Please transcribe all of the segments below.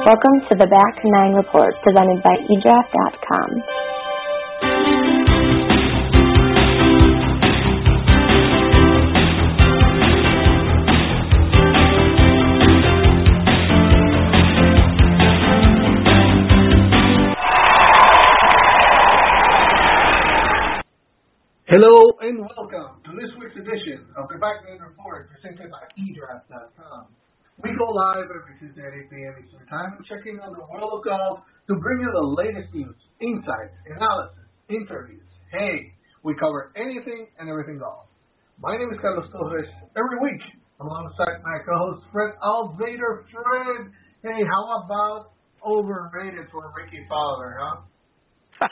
Welcome to the Back Nine Report, presented by eDraft.com. Hello and welcome to this week's edition of the Back Nine Report, presented by eDraft.com. We go live every Tuesday at 8 p.m. Eastern Time, checking on the world of golf to bring you the latest news, insights, analysis, interviews. Hey, we cover anything and everything golf. My name is Carlos Torres. Every week, alongside my co-host Fred Alvader. Fred, hey, how about overrated for Ricky Fowler, huh?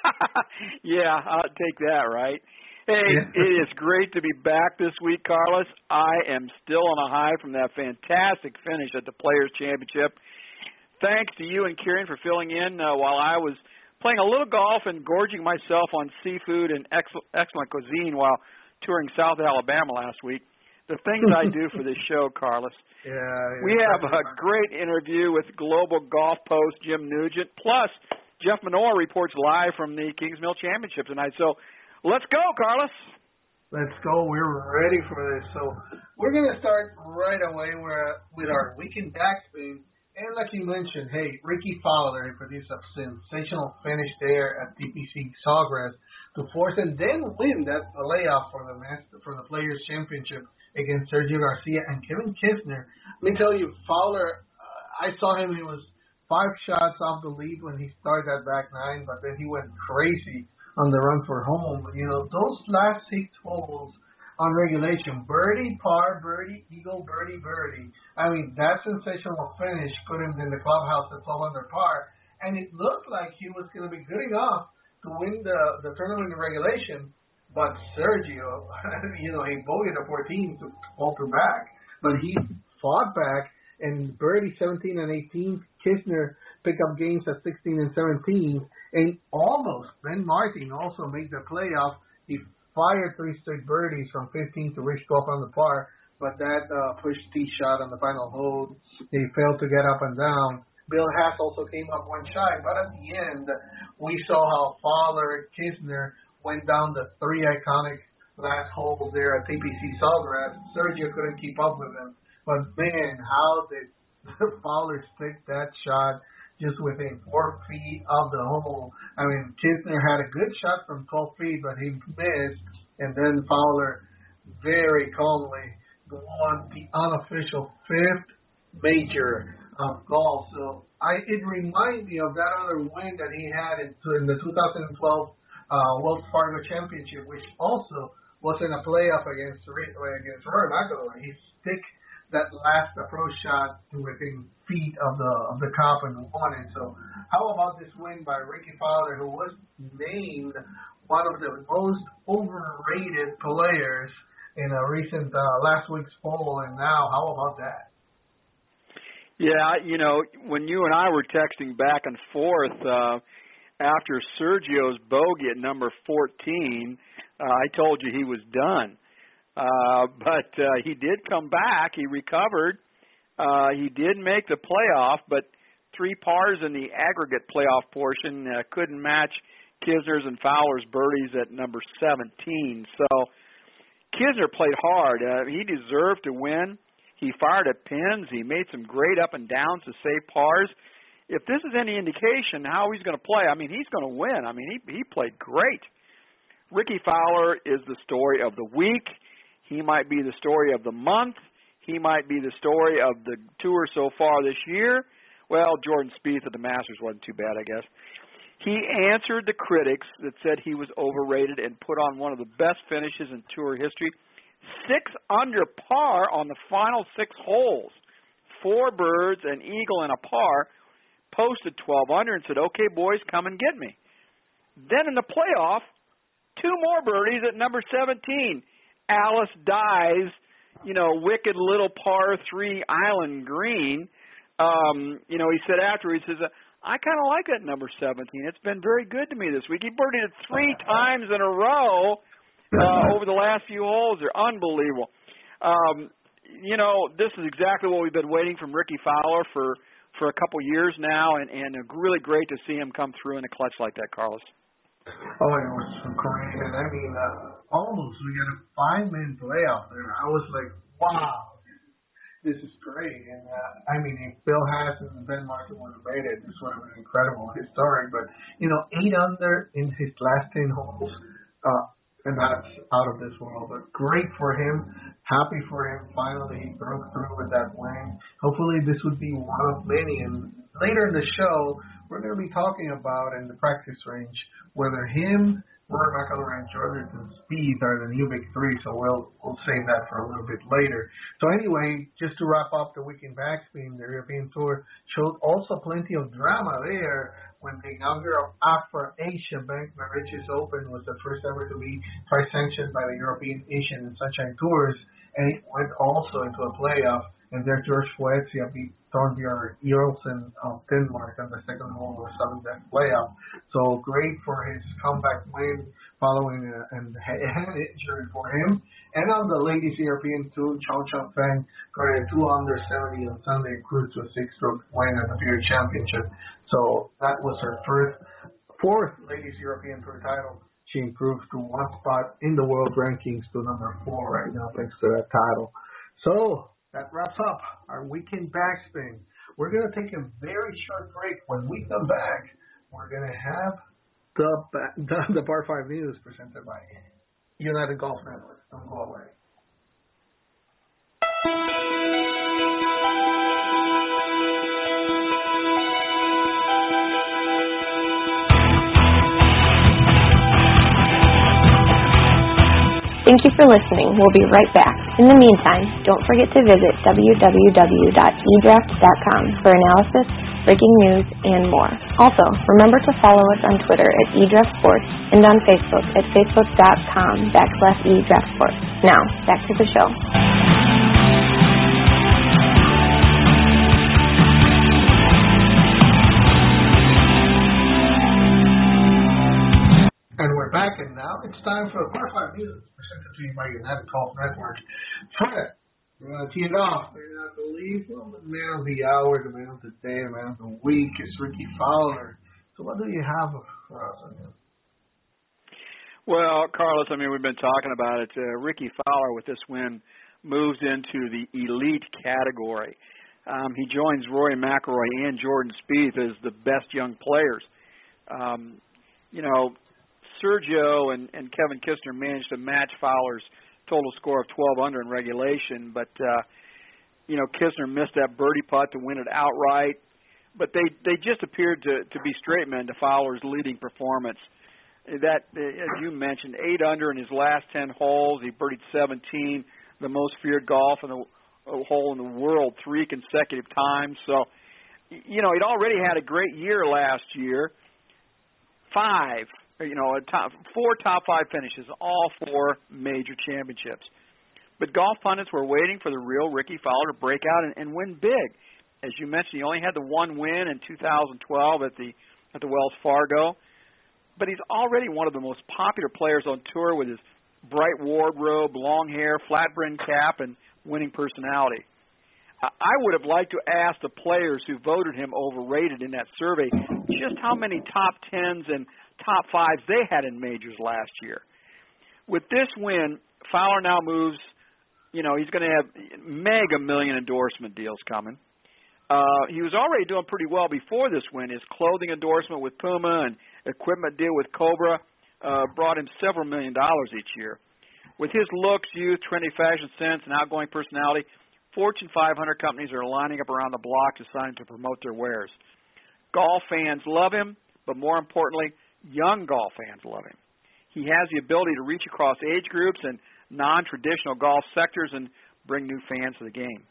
Yeah, I'll take that, right? Hey, It is great to be back this week, Carlos. I am still on a high from that fantastic finish at the Players' Championship. Thanks to you and Kieran for filling in while I was playing a little golf and gorging myself on seafood and excellent cuisine while touring South Alabama last week. The things I do for this show, Carlos. Yeah, we have a great interview with Global Golf Post Jim Nugent, plus Jeff Manoa reports live from the Kings Mill Championship tonight. So let's go, Carlos. Let's go. We're ready for this. So we're going to start right away with our weekend backspin. And like you mentioned, hey, Ricky Fowler produced a sensational finish there at TPC Sawgrass to force and then win that playoff for the Players' Championship against Sergio Garcia and Kevin Kisner. Let me tell you, Fowler, I saw him. He was 5 shots off the lead when he started that back nine, but then he went crazy on the run for home. You know, those last 6 holes on regulation, birdie, par, birdie, eagle, birdie, birdie. I mean, that sensational finish put him in the clubhouse at 12 under par, and it looked like he was going to be good enough to win the tournament in regulation. But Sergio, you know, he bogeyed the 14 to falter back, but he fought back and birdie 17 and 18. Kisner picked up games at 16 and 17. And almost, Ben Martin also made the playoff. He fired 3 straight birdies from 15 to reach 12 on the par, but that pushed tee shot on the final hole. He failed to get up and down. Bill Haas also came up 1 shy, but at the end, we saw how Fowler, Kisner went down the 3 iconic last holes there at TPC Sawgrass. Sergio couldn't keep up with him, but man, how did Fowler stick that shot just within 4 feet of the hole? I mean, Kisner had a good shot from 12 feet, but he missed, and then Fowler very calmly won the unofficial 5th major of golf. So it reminded me of that other win that he had in the 2012 Wells Fargo Championship, which also was in a playoff against Rory McIlroy. He stick that last approach shot to within feet of the cup and won it. So how about this win by Ricky Fowler, who was named one of the most overrated players in a recent last week's poll, and now how about that? Yeah, you know, when you and I were texting back and forth after Sergio's bogey at number 14, I told you he was done. But he did come back. He recovered. He did make the playoff, but 3 pars in the aggregate playoff portion couldn't match Kisner's and Fowler's birdies at number 17. So Kisner played hard. He deserved to win. He fired at pins. He made some great up and downs to save pars. If this is any indication how he's going to play, I mean, he's going to win. I mean, he played great. Ricky Fowler is the story of the week. He might be the story of the month. He might be the story of the tour so far this year. Well, Jordan Spieth at the Masters wasn't too bad, I guess. He answered the critics that said he was overrated and put on one of the best finishes in tour history. 6 under par on the final 6 holes. 4 birds, an eagle, and a par. Posted 12 under and said, okay, boys, come and get me. Then in the playoff, 2 more birdies at number 17. Alice Dies, you know, wicked little par 3 island green. You know, he said after, he says, I kind of like that number 17. It's been very good to me this week. He birdied it 3 times in a row over the last few holes. They're unbelievable. You know, this is exactly what we've been waiting from Ricky Fowler for for a couple years now, and really great to see him come through in a clutch like that, Carlos. Oh, it was great. And I mean, almost we got a 5-man playoff there. I was like, wow, this is great. And I mean, if Bill Haas and Ben Martin would have made it, this would have been incredible, historic. But, 8 under in his last 10 holes, and that's out of this world. But great for him. Happy for him. Finally, he broke through with that win. Hopefully, this would be one of many. And later in the show, we're going to be talking about in the practice range whether him, Rory McIlroy, and Jordan Spieth are the new big three. So we'll save that for a little bit later. So anyway, just to wrap up the weekend backspin, the European Tour showed also plenty of drama there when the inaugural Afro Asia Bank Mauritius Open was the first ever to be price sanctioned by the European Asian and Sunshine Tours, and it went also into a playoff. And there, George Foezia beat Torbjørn Olesen of Denmark on the second hole of the 7th playoff. So great for his comeback win following a hand injury for him. And on the ladies' European Tour, Chao Chao Feng got a 2 under 70 on Sunday and cruised to a 6-stroke win at the Fury Championship. So that was her fourth ladies' European Tour title. She improved to 1 spot in the world rankings to number 4 right now, thanks to that title. So that wraps up our weekend backspin. We're going to take a very short break. When we come back, we're going to have the Par 5 News presented by United Golf Network. Don't go away. Thank you for listening. We'll be right back. In the meantime, don't forget to visit www.edraft.com for analysis, breaking news, and more. Also, remember to follow us on Twitter at eDraftSports and on Facebook at facebook.com/eDraftSports. Now, back to the show. And we're back, and now it's time for the Par 5 News presented to you by United Golf Network. Fred, we're going to tee it off. We're going to believe the man of the hour, the man of the day, the man of the week is Rickie Fowler. So what do you have for us on him? Well, Carlos, I mean, we've been talking about it. Rickie Fowler, with this win, moves into the elite category. He joins Rory McIlroy and Jordan Spieth as the best young players. Sergio and Kevin Kisner managed to match Fowler's total score of 12 under in regulation, but Kisner missed that birdie putt to win it outright. But they just appeared to be straight men to Fowler's leading performance. That, as you mentioned, 8 under in his last 10 holes. He birdied 17, the most feared golf in the hole in the world 3 consecutive times. So, he'd already had a great year last year. 4 top 5 finishes, all 4 major championships. But golf pundits were waiting for the real Rickie Fowler to break out and win big. As you mentioned, he only had the 1 win in 2012 at the Wells Fargo. But he's already one of the most popular players on tour with his bright wardrobe, long hair, flat brim cap, and winning personality. I would have liked to ask the players who voted him overrated in that survey just how many top 10s and top 5s they had in majors last year. With this win, Fowler now moves, he's going to have mega million endorsement deals coming. He was already doing pretty well before this win. His clothing endorsement with Puma and equipment deal with Cobra brought him several $1 million each year. With his looks, youth, trendy fashion sense, and outgoing personality, Fortune 500 companies are lining up around the block to sign him to promote their wares. Golf fans love him, but more importantly, young golf fans love him. He has the ability to reach across age groups and non-traditional golf sectors and bring new fans to the game.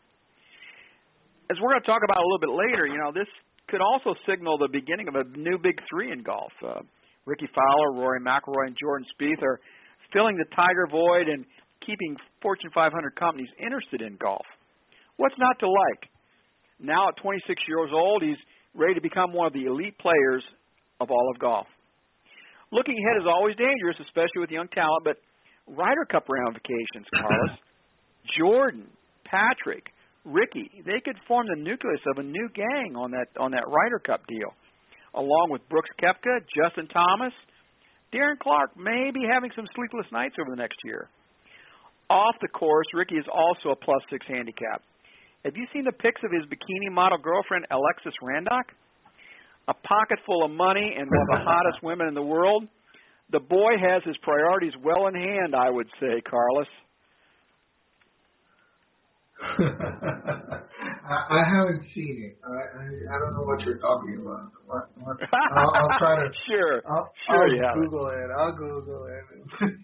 As we're going to talk about a little bit later, this could also signal the beginning of a new big 3 in golf. Rickie Fowler, Rory McIlroy, and Jordan Spieth are filling the Tiger void and keeping Fortune 500 companies interested in golf. What's not to like? Now at 26 years old, he's ready to become one of the elite players of all of golf. Looking ahead is always dangerous, especially with young talent, but Ryder Cup ramifications, Carlos. Jordan, Patrick, Ricky. They could form the nucleus of a new gang on that Ryder Cup deal, along with Brooks Koepka, Justin Thomas. Darren Clarke may be having some sleepless nights over the next year. Off the course, Ricky is also a +6 handicap. Have you seen the pics of his bikini model girlfriend, Alexis Randolph? A pocket full of money and one of the hottest women in the world. The boy has his priorities well in hand, I would say, Carlos. I haven't seen it. I don't know what you're talking about. I'll try to. Sure. I'll Google it. I'll Google it.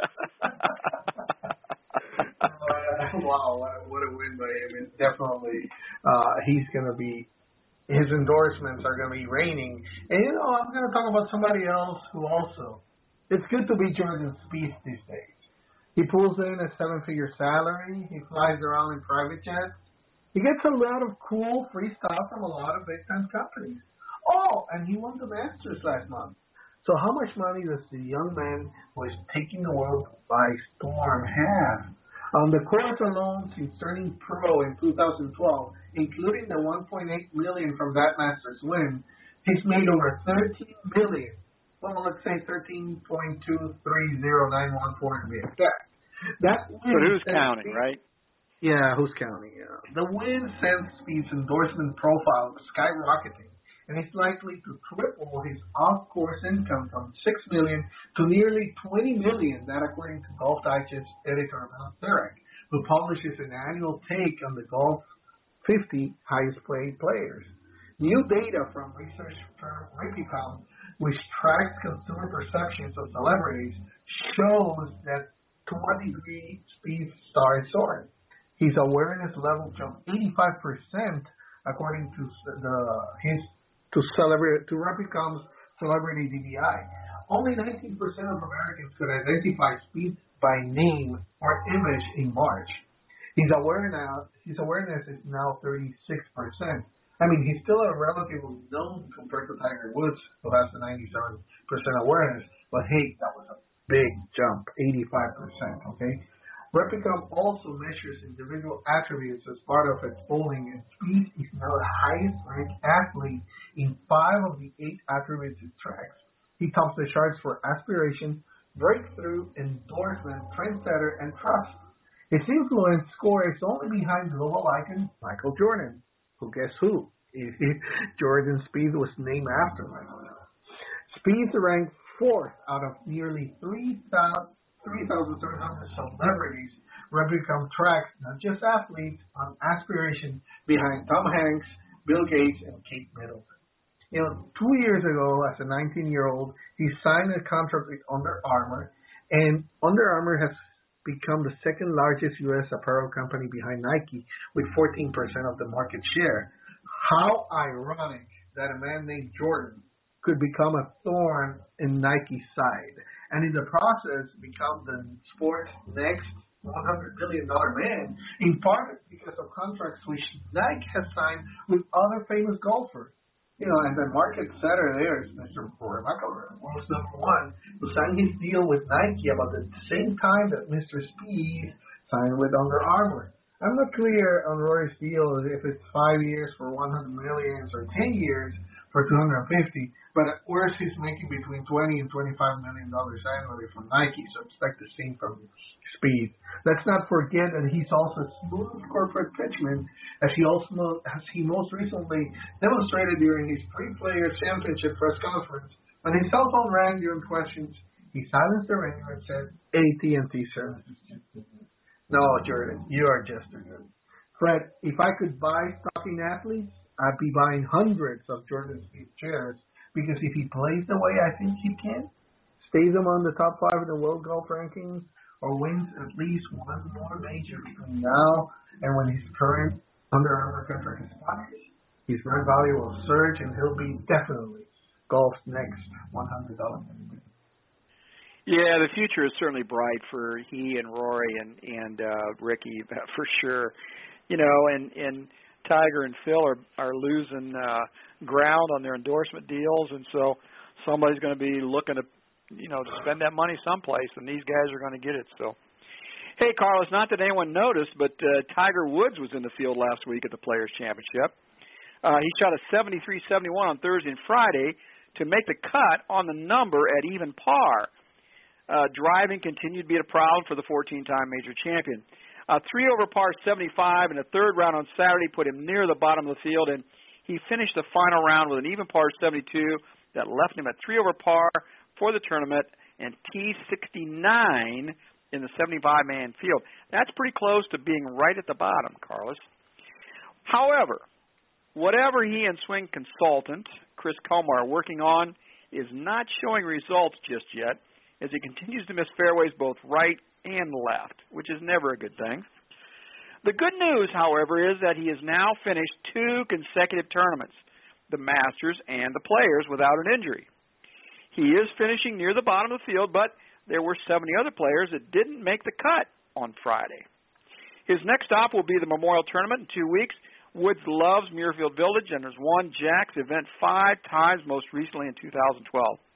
Wow, what a win by him. Definitely, he's going to be, his endorsements are going to be reigning. And, I'm going to talk about somebody else who also, it's good to be Jordan Spieth these days. He pulls in a 7-figure salary. He flies around in private jets. He gets a lot of cool free stuff from a lot of big-time companies. Oh, and he won the Masters last month. So how much money does the young man who is taking the world by storm have? On the course alone, since turning pro in 2012, including the $1.8 million from that Masters win, he's made over $13 million. Well, let's say 13.230914 to be exact. That win, but who's counting, right? Yeah, who's counting? Yeah. The win sends Spieth's endorsement profile skyrocketing, and he's likely to triple his off-course income from $6 million to nearly $20 million. That, according to Golf Digest editor Mel Thurek, who publishes an annual take on the Golf 50 highest-paid players. New data from research firm RippyCom, which tracks consumer perceptions of celebrities, shows that to what degree Spieth started soaring. His awareness level jumped 85%, according to RippyCom's Celebrity DVI. Only 19% of Americans could identify Spieth by name or image in March. His awareness is now 36%. I mean, he's still a relatively known compared to Tiger Woods, who has a 97% awareness. But hey, that was a big jump, 85%, okay? RippyCom also measures individual attributes as part of its polling, and Spieth is now the highest-ranked athlete in 5 of the 8 attributes it tracks. He tops the charts for aspiration, breakthrough, endorsement, trendsetter, and trust. His influence score is only behind global icon Michael Jordan, who guess who? Jordan Spieth was named after Michael. Spieth ranked 4th out of nearly 3,700 celebrities. RippyCom tracks not just athletes on aspiration behind Tom Hanks, Bill Gates, and Kate Middleton. 2 years ago, as a 19-year-old, he signed a contract with Under Armour, and Under Armour has become the second largest U.S. apparel company behind Nike, with 14% of the market share. How ironic that a man named Jordan could become a thorn in Nike's side, and in the process become the sport's next $100 billion man, in part because of contracts which Nike has signed with other famous golfers. And the market setter there is Mr. Rory McIlroy, world's #1, who signed his deal with Nike about the same time that Mr. Spieth signed with Under Armour. I'm not clear on Rory's deal if it's 5 years for $100 million or 10 years for $250, but at worst he's making between $20 and $25 million annually from Nike, so expect the same from Spieth. Let's not forget that he's also a smooth corporate pitchman, as he most recently demonstrated during his pre-player championship press conference. When his cell phone rang during questions, he silenced the ringer and said, AT&T services. No, Jordan, you are just a good. Fred, if I could buy stocking athletes, I'd be buying hundreds of Jordan Spieth shares, because if he plays the way I think he can, stays among the top 5 in the world golf rankings, or wins at least one more major between now and when his current Under Armour contract expires, his brand value will surge, and he'll be definitely golf's next $100 man. Yeah, the future is certainly bright for he and Rory and Ricky, for sure. And Tiger and Phil are losing ground on their endorsement deals, and so somebody's going to be looking to spend that money someplace, and these guys are going to get it. So, Hey, Carlos, not that anyone noticed, but Tiger Woods was in the field last week at the Players' Championship. He shot a 73-71 on Thursday and Friday to make the cut on the number at even par. Driving continued to be a problem for the 14-time major champion. 3 over par 75 in the third round on Saturday put him near the bottom of the field, and he finished the final round with an even par 72 that left him at 3 over par for the tournament and T69 in the 75-man field. That's pretty close to being right at the bottom, Carlos. However, whatever he and swing consultant Chris Comar are working on is not showing results just yet, as he continues to miss fairways both right and left, which is never a good thing. The good news, however, is that he has now finished 2 consecutive tournaments, the Masters and the Players, without an injury. He is finishing near the bottom of the field, but there were 70 other players that didn't make the cut on Friday. His next stop will be the Memorial Tournament in 2 weeks. Woods loves Muirfield Village and has won Jack's event 5 times, most recently in 2012.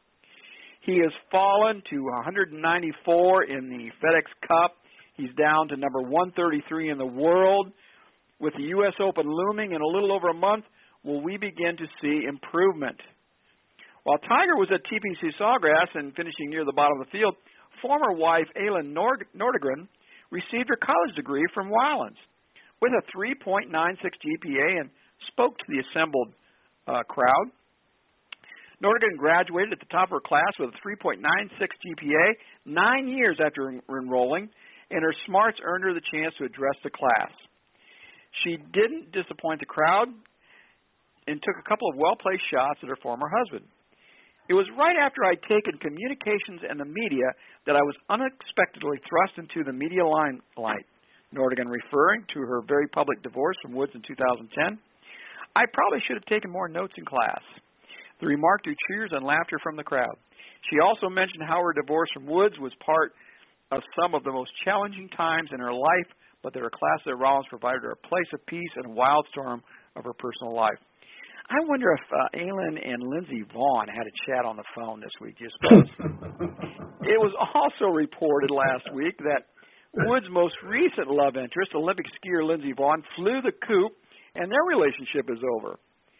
He has fallen to 194 in the FedEx Cup. He's down to number 133 in the world. With the U.S. Open looming in a little over a month, will we begin to see improvement? While Tiger was at TPC Sawgrass and finishing near the bottom of the field, former wife Aileen Nordegren received her college degree from Wildlands with a 3.96 GPA and spoke to the assembled crowd. Nordegren graduated at the top of her class with a 3.96 GPA 9 years after enrolling, and her smarts earned her the chance to address the class. She didn't disappoint the crowd and took a couple of well-placed shots at her former husband. It was right after I'd taken communications and the media that I was unexpectedly thrust into the media limelight, Nordegren referring to her very public divorce from Woods in 2010. I probably should have taken more notes in class. The remark drew cheers and laughter from the crowd. She also mentioned how her divorce from Woods was part of some of the most challenging times in her life, but that her class at Rollins provided her a place of peace in a wild storm of her personal life. I wonder if Aileen and Lindsey Vonn had a chat on the phone this week. You suppose? It was also reported last week that Woods' most recent love interest, Olympic skier Lindsey Vonn, flew the coop, and their relationship is over.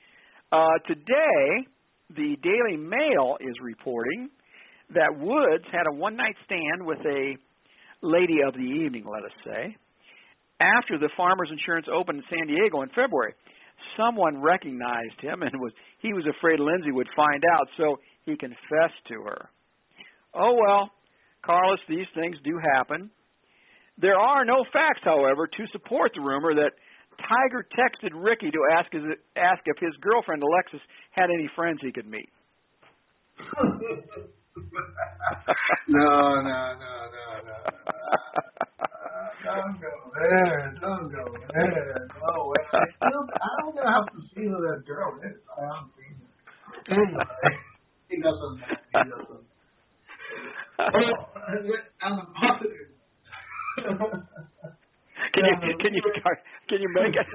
Today, the Daily Mail is reporting that Woods had a one-night stand with a lady of the evening, let us say, after the Farmers Insurance Open in San Diego in February. Someone recognized him, and he was afraid Lindsey would find out, so he confessed to her. Oh, well, Carlos, these things do happen. There are no facts, however, to support the rumor that Tiger texted Ricky to ask if his girlfriend, Alexis, had any friends he could meet. No. Don't go there. No way. I don't know how to see who that girl is. I haven't seen her. Anyway, he doesn't. Well, on the positive. Can you make it?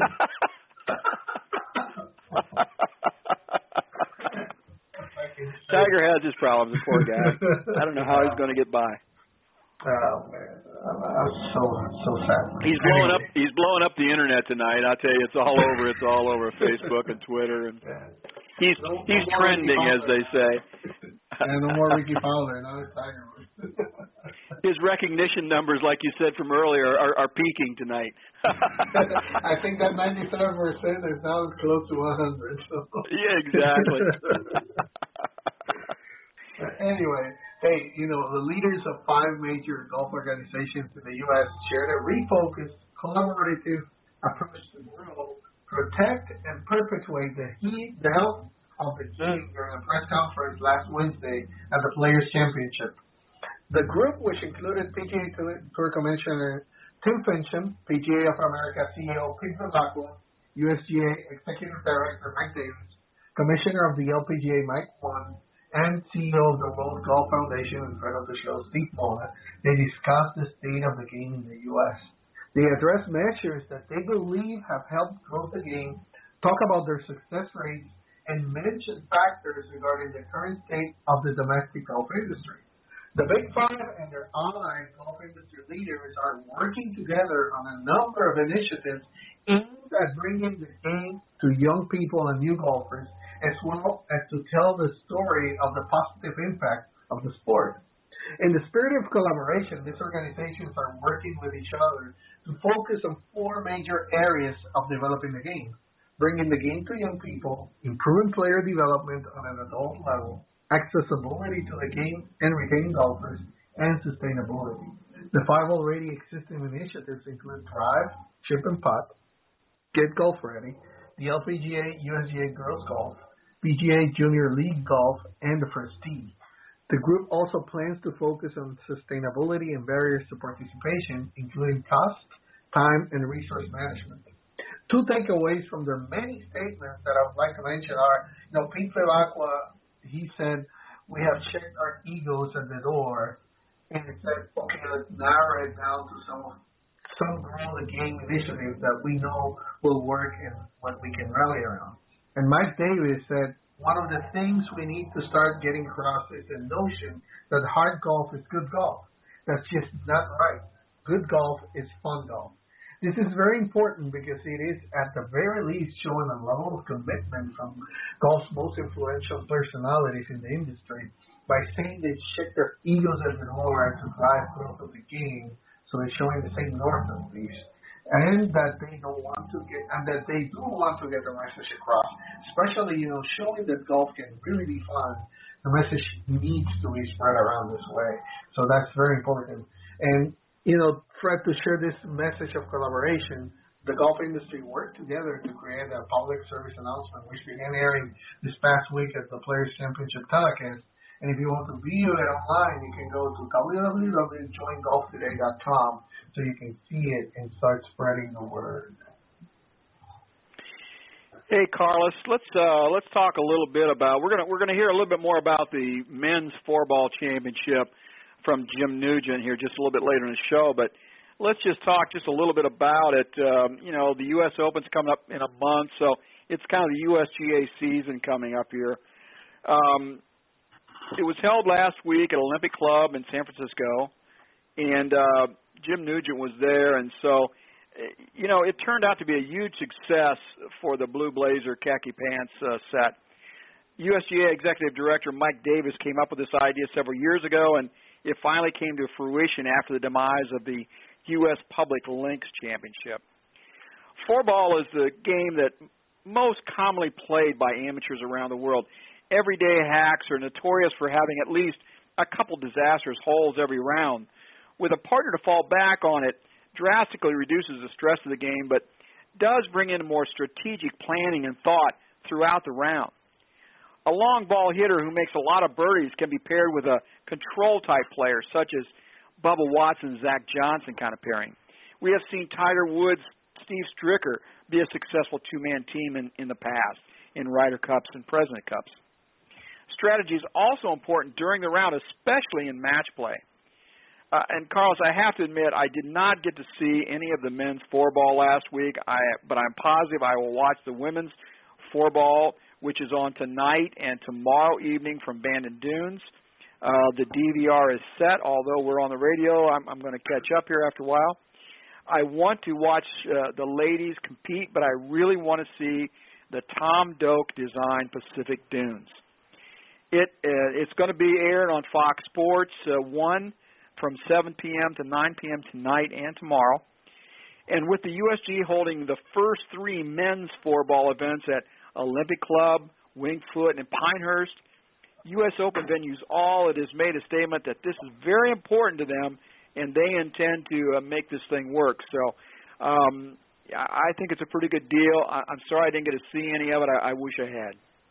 Tiger has his problems, the poor guy. I don't know how he's going to get by. Oh man, I'm so sad. He's blowing up the internet tonight. I tell you, it's all over. It's all over Facebook and Twitter, and he's trending, as they say. And no more Ricky Fowler, another Tiger. His recognition numbers, like you said from earlier, are peaking tonight. I think that 97% is now close to 100. So. Yeah, exactly. Anyway, hey, the leaders of 5 major golf organizations in the U.S. shared a refocused, collaborative approach to grow, protect, and perpetuate the health of the game during a press conference last Wednesday at the Players' Championship. The group, which included PGA Tour Commissioner Tim Finchem, PGA of America CEO Pete Belacqua, USGA Executive Director Mike Davis, Commissioner of the LPGA Mike Whan, and CEO of the World Golf Foundation and friend of the show Steve Mona, they discussed the state of the game in the U.S. They addressed measures that they believe have helped grow the game, talk about their success rates, and mention factors regarding the current state of the domestic golf industry. The Big Five and their allied golf industry leaders are working together on a number of initiatives aimed at bringing the game to young people and new golfers, as well as to tell the story of the positive impact of the sport. In the spirit of collaboration, these organizations are working with each other to focus on four major areas of developing the game: bringing the game to young people, improving player development on an adult level, accessibility to the game and retaining golfers, and sustainability. The five already existing initiatives include Thrive, Chip and Putt, Get Golf Ready, the LPGA USGA Girls Golf, PGA Junior League Golf, and the First Tee. The group also plans to focus on sustainability and barriers to participation, including cost, time, and resource management. Two takeaways from their many statements that I would like to mention are, Pete Belacqua, he said, we have checked our egos at the door, and it said, okay, let's narrow it down to some grow the game initiatives that we know will work and what we can rally around. And Mike Davis said, one of the things we need to start getting across is the notion that hard golf is good golf. That's just not right. Good golf is fun golf. This is very important because it is, at the very least, showing a level of commitment from golf's most influential personalities in the industry by saying they check their egos at the door to drive growth of the game. So they're showing the same north at least, and that they don't want to get, and that they do want to get the message across. Especially, showing that golf can really be fun. The message needs to be spread around this way. So that's very important. And Fred, to share this message of collaboration, the golf industry worked together to create a public service announcement, which began airing this past week at the Players Championship telecast. And if you want to view it online, you can go to www.joingolftoday.com so you can see it and start spreading the word. Hey, Carlos, let's talk a little bit about. We're gonna hear a little bit more about the men's four-ball championship from Jim Nugent here just a little bit later in the show, but let's just talk just a little bit about it. The U.S. Open's coming up in a month, so it's kind of the USGA season coming up here. It was held last week at Olympic Club in San Francisco, and Jim Nugent was there, and so, it turned out to be a huge success for the Blue Blazer khaki pants set. USGA Executive Director Mike Davis came up with this idea several years ago, and it finally came to fruition after the demise of the U.S. Public Links Championship. Four-ball is the game that most commonly played by amateurs around the world. Everyday hacks are notorious for having at least a couple disastrous holes every round. With a partner to fall back on, it drastically reduces the stress of the game, but does bring in more strategic planning and thought throughout the round. A long ball hitter who makes a lot of birdies can be paired with a control-type player, such as Bubba Watson, Zach Johnson kind of pairing. We have seen Tiger Woods, Steve Stricker be a successful two-man team in the past, in Ryder Cups and President Cups. Strategy is also important during the round, especially in match play. And, Carlos, I have to admit, I did not get to see any of the men's four-ball last week, but I'm positive I will watch the women's four-ball, which is on tonight and tomorrow evening from Bandon Dunes. The DVR is set, although we're on the radio. I'm going to catch up here after a while. I want to watch the ladies compete, but I really want to see the Tom Doak designed Pacific Dunes. It's going to be aired on Fox Sports 1 from 7 p.m. to 9 p.m. tonight and tomorrow. And with the USG holding the first three men's four-ball events at Olympic Club, Winged Foot, and Pinehurst, U.S. Open venues all, it has made a statement that this is very important to them, and they intend to make this thing work. So I think it's a pretty good deal. I'm sorry I didn't get to see any of it. I wish I had.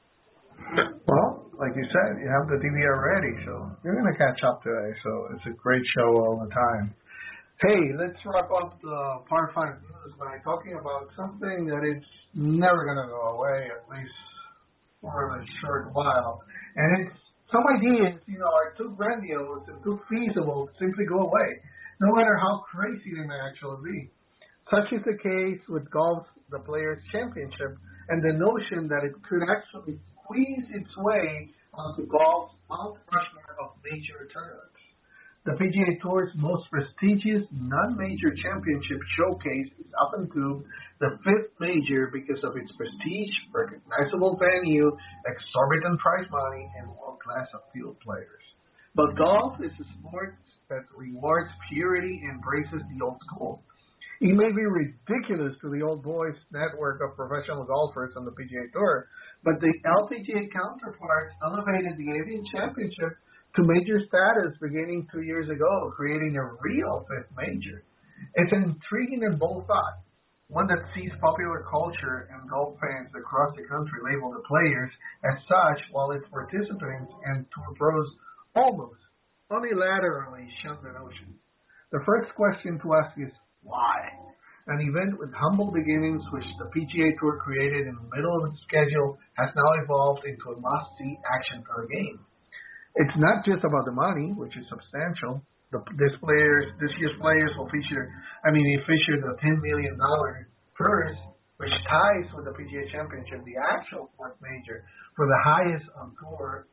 Well, like you said, you have the DVR ready, so you're going to catch up today. So it's a great show all the time. Hey, let's wrap up the Par 5 news by talking about something that is never going to go away, at least for a short while. And it's some ideas, are too grandiose and too feasible to simply go away, no matter how crazy they may actually be. Such is the case with golf's the Players Championship and the notion that it could actually squeeze its way onto golf's Mount Rushmore of major tournaments. The PGA Tour's most prestigious non-major championship showcase is often dubbed the fifth major because of its prestige, recognizable venue, exorbitant prize money, and world-class field players. But golf is a sport that rewards purity and embraces the old school. It may be ridiculous to the old boys network of professional golfers on the PGA Tour, but the LPGA counterparts elevated the Avian Championship to major status beginning 2 years ago, creating a real fifth major. It's an intriguing and bold thought, one that sees popular culture and golf fans across the country label the players as such, while its participants and tour pros almost unilaterally shun the notion. The first question to ask is, why? An event with humble beginnings, which the PGA Tour created in the middle of its schedule, has now evolved into a must-see action for a game. It's not just about the money, which is substantial. This year's players will feature, they featured a $10 million purse, which ties with the PGA Championship, the actual fourth major, for the highest on tour.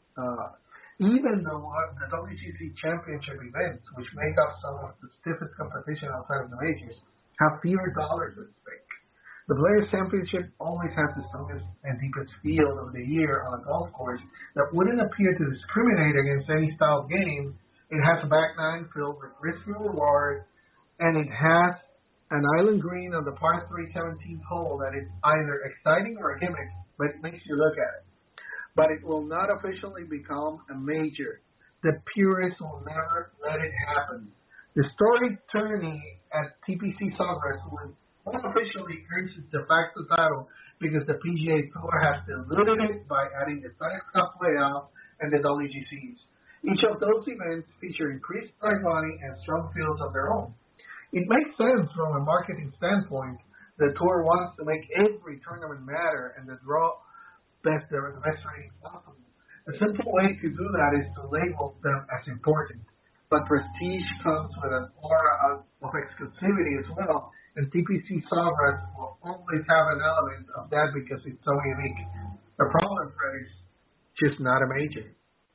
Even the WGC Championship events, which make up some of the stiffest competition outside of the majors, have fewer dollars at stake. The Players' Championship always has the strongest and deepest field of the year on a golf course that wouldn't appear to discriminate against any style of game. It has a back nine filled with risk and reward, and it has an island green on the par 3 17th hole that is either exciting or a gimmick, but it makes you look at it. But it will not officially become a major. The purists will never let it happen. The storied tourney at TPC Sawgrass will unofficially earns its de facto title because the PGA Tour has diluted it by adding the FedEx Cup playoff and the WGCs. Each of those events feature increased prize money and strong fields of their own. It makes sense from a marketing standpoint. The Tour wants to make every tournament matter and the best rating possible. A simple way to do that is to label them as important. But prestige comes with an aura of exclusivity as well, and TPC Sawgrass will always have an element of that because it's so unique. The problem, Fred, is just not a major.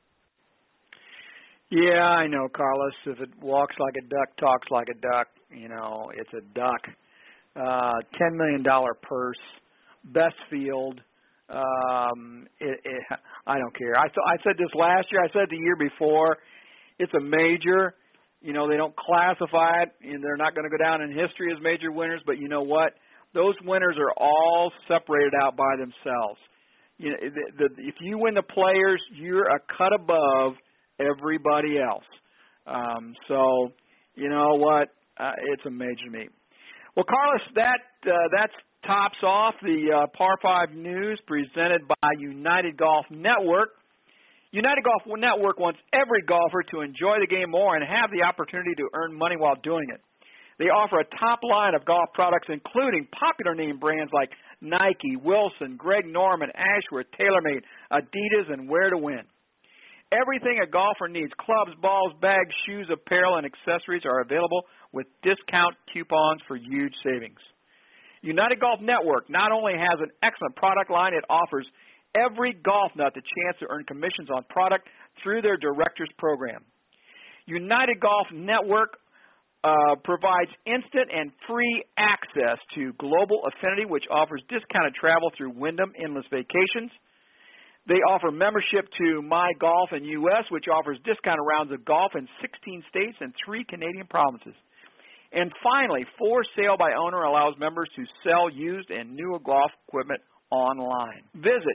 Yeah, I know, Carlos. If it walks like a duck, talks like a duck, it's a duck. $10 million purse, best field. I don't care. I said this last year. I said it the year before. It's a major. They don't classify it, and they're not going to go down in history as major winners. But you know what? Those winners are all separated out by themselves. If you win the Players, you're a cut above everybody else. So you know what? It's a major to me. Well, Carlos, that tops off the Par 5 news presented by United Golf Network. United Golf Network wants every golfer to enjoy the game more and have the opportunity to earn money while doing it. They offer a top line of golf products, including popular name brands like Nike, Wilson, Greg Norman, Ashworth, TaylorMade, Adidas, and Where to Win. Everything a golfer needs, clubs, balls, bags, shoes, apparel, and accessories are available with discount coupons for huge savings. United Golf Network not only has an excellent product line, it offers every golf nut the chance to earn commissions on product through their Directors Program. United Golf Network provides instant and free access to Global Affinity, which offers discounted travel through Wyndham Endless Vacations. They offer membership to My Golf in U.S., which offers discounted rounds of golf in 16 states and 3 Canadian provinces. And finally, For Sale by Owner allows members to sell used and new golf equipment online. Visit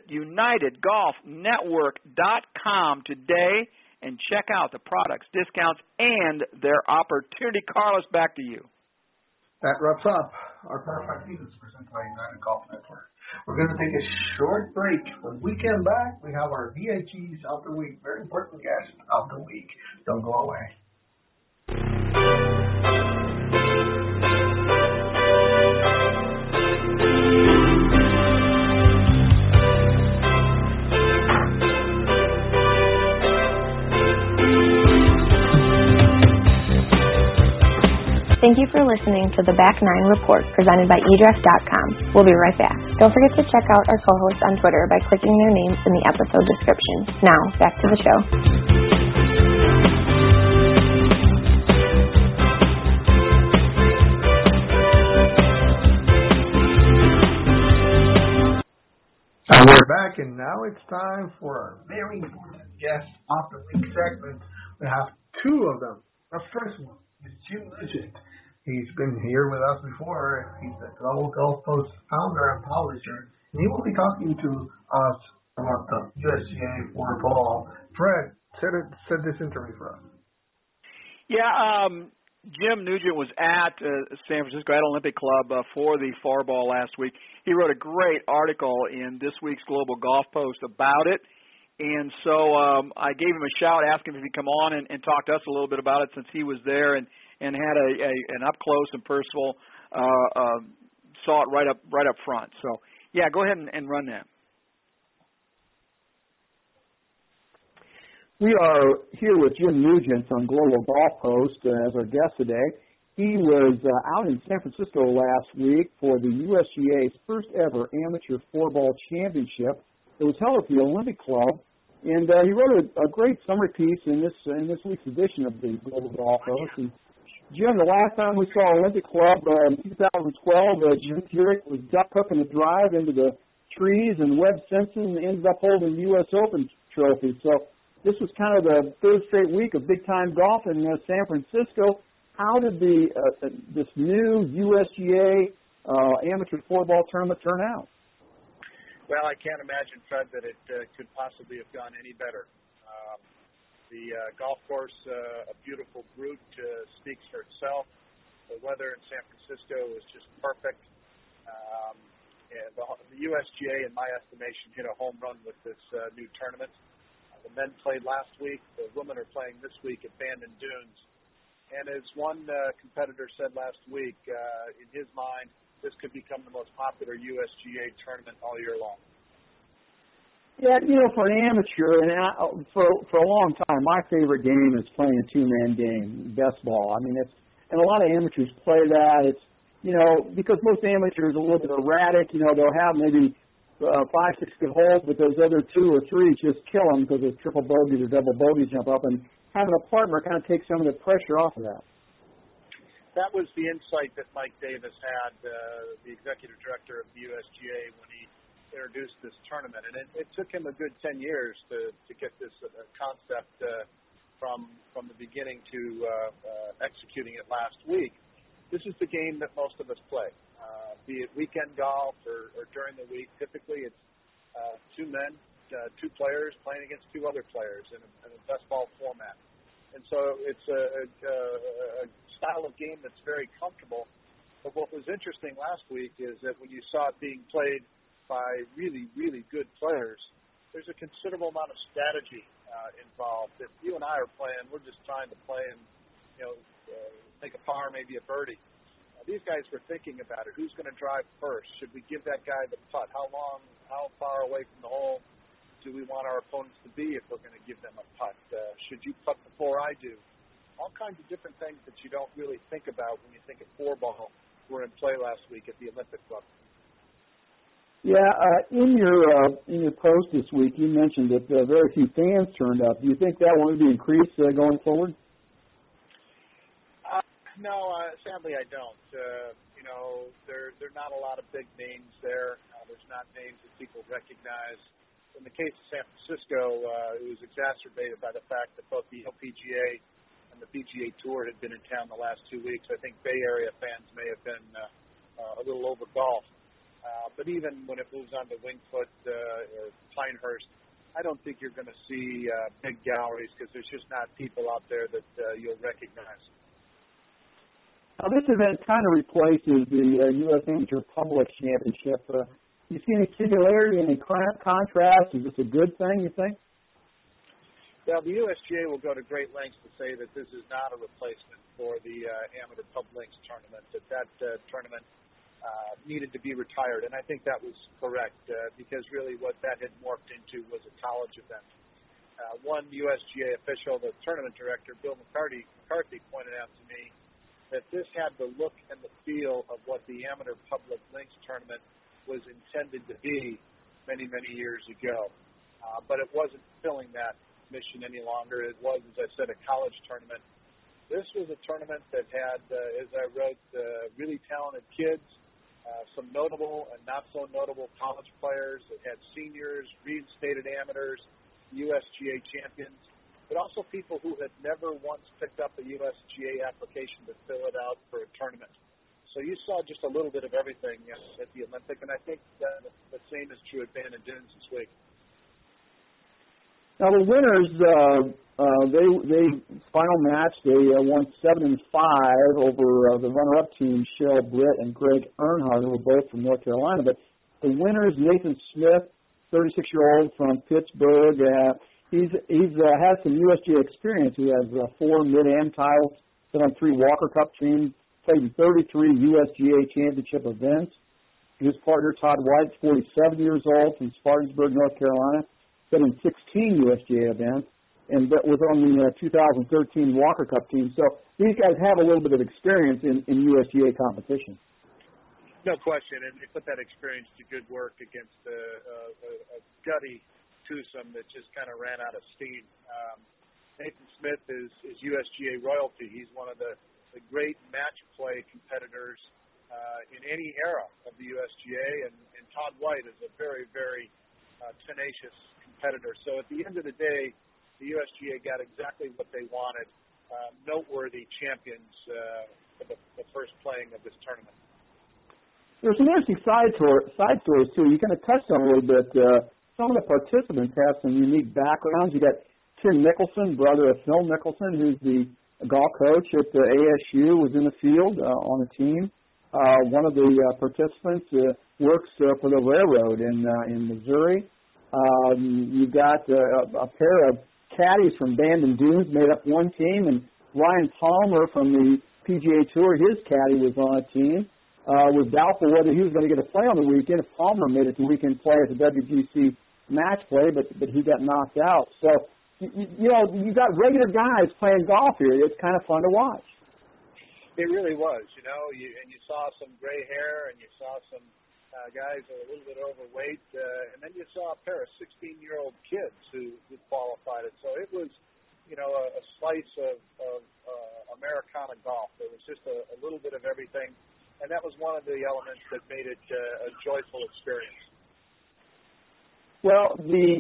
UnitedGolfNetwork.com today and check out the products, discounts, and their opportunity. Carlos, back to you. That wraps up our Par 5 News presented by United Golf Network. We're going to take a short break. When we come back, we have our VIGs of the week, very important guest of the week. Don't go away. Thank you for listening to the Back Nine Report presented by eDress.com. We'll be right back. Don't forget to check out our co-hosts on Twitter by clicking their names in the episode description. Now, back to the show. We're back, and now it's time for our very important guest of the week segment. We have two of them. The first one is Jim Nugent. He's been here with us before. He's the Global Golf Post founder and publisher, and he will be talking to us about the USGA for ball. Fred, set this interview for us. Yeah, Jim Nugent was at San Francisco at Olympic Club for the four ball last week. He wrote a great article in this week's Global Golf Post about it, and so I gave him a shout, asked him if he'd come on and talk to us a little bit about it since he was there and had an up close and personal saw it right up front. So yeah, go ahead and run that. We are here with Jim Nugent from Global Golf Post as our guest today. He was out in San Francisco last week for the USGA's first ever amateur four-ball championship. It was held at the Olympic Club, and he wrote a great summary piece in this week's edition of the Global Golf Post. And Jim, the last time we saw Olympic Club in 2012, Jim Furyk was duck hooking a drive into the trees, and Webb Simpson ended up holding the U.S. Open trophy. So this was kind of the third straight week of big-time golf in San Francisco. How did this new USGA amateur four-ball tournament turn out? Well, I can't imagine, Fred, that it could possibly have gone any better. The golf course, a beautiful brute, speaks for itself. The weather in San Francisco was just perfect. And the USGA, in my estimation, hit a home run with this new tournament. The men played last week. The women are playing this week at Bandon Dunes. And as one competitor said last week, in his mind, this could become the most popular USGA tournament all year long. Yeah, for an amateur, and for a long time, my favorite game is playing a two-man game, best ball. I mean, and a lot of amateurs play that. It's, because most amateurs are a little bit erratic. They'll have maybe 5, 6 good holes, but those other 2 or 3 just kill them because of triple bogeys or double bogeys jump up, and having a partner kind of takes some of the pressure off of that. That was the insight that Mike Davis had, the executive director of the USGA, when he introduced this tournament. And it took him a good 10 years to get this concept from the beginning to executing it last week. This is the game that most of us play, be it weekend golf or during the week. Typically it's 2 men, 2 players playing against 2 other players in a best ball format. And so it's a style of game that's very comfortable. But what was interesting last week is that when you saw it being played by really, really good players, there's a considerable amount of strategy involved. If you and I are playing, we're just trying to play and, make a par, maybe a birdie. These guys were thinking about it. Who's going to drive first? Should we give that guy the putt? How far away from the hole do we want our opponents to be if we're going to give them a putt? Should you putt before I do? All kinds of different things that you don't really think about when you think of four ball were in play last week at the Olympic Club. Yeah, in your post this week, you mentioned that very few fans turned up. Do you think that will be increased going forward? No, sadly I don't. There are not a lot of big names there. There's not names that people recognize. In the case of San Francisco, it was exacerbated by the fact that both the LPGA and the PGA Tour had been in town the last 2 weeks. I think Bay Area fans may have been a little over golf. But even when it moves on to Wingfoot or Pinehurst, I don't think you're going to see big galleries because there's just not people out there that you'll recognize. Now, this event kind of replaces the U.S. Amateur Public Championship. Do you see any similarity, any contrast? Is this a good thing, you think? Well, the USGA will go to great lengths to say that this is not a replacement for the Amateur Pub Links tournament, that tournament needed to be retired. And I think that was correct because really what that had morphed into was a college event. One USGA official, the tournament director, Bill McCarthy, pointed out to me that this had the look and the feel of what the Amateur Public Links tournament was intended to be many, many years ago. But it wasn't filling that mission any longer. It was, as I said, a college tournament. This was a tournament that had, as I wrote, really talented kids, some notable and not so notable college players. It had seniors, reinstated amateurs, USGA champions, but also people who had never once picked up a USGA application to fill it out for a tournament. So you saw just a little bit of everything at the Olympic, and I think the same is true at Bandon Dunes this week. Now the winners, they final match, they won 7-5 over the runner-up team, Cheryl Britt and Greg Earnhardt, who were both from North Carolina. But the winners, Nathan Smith, 36-year-old from Pittsburgh, he's has some USGA experience. He has 4 Mid-Am titles, been on 3 Walker Cup teams, played in 33 USGA championship events. His partner, Todd White, 47 years old, from Spartansburg, North Carolina, been in 16 USGA events, and was on the 2013 Walker Cup team. So these guys have a little bit of experience in USGA competition. No question, and they put that experience to good work against a gutty twosome that just kind of ran out of steam. Nathan Smith is USGA royalty. He's one of the great match play competitors in any era of the USGA, and Todd White is a very, very tenacious competitor. So at the end of the day, the USGA got exactly what they wanted, noteworthy champions for the first playing of this tournament. There's some interesting side stories, too. You kind of touched on a little bit. Some of the participants have some unique backgrounds. You got Tim Mickelson, brother of Phil Mickelson, who's the golf coach at ASU, was in the field on the team. One of the participants works for the railroad in Missouri. You've got a pair of caddies from Bandon Dunes made up one team, and Ryan Palmer from the PGA Tour, his caddy was on a team. Was doubtful whether he was going to get a play on the weekend if Palmer made it to weekend play at the WGC match play, but he got knocked out. So, you know, you got regular guys playing golf here. It's kind of fun to watch. It really was, you know, and you saw some gray hair, and you saw some guys that were a little bit overweight, and then you saw a pair of 16-year-old kids who qualified it. So it was, you know, a slice of Americana golf. There was just a little bit of everything, and that was one of the elements that made it a joyful experience. Well, the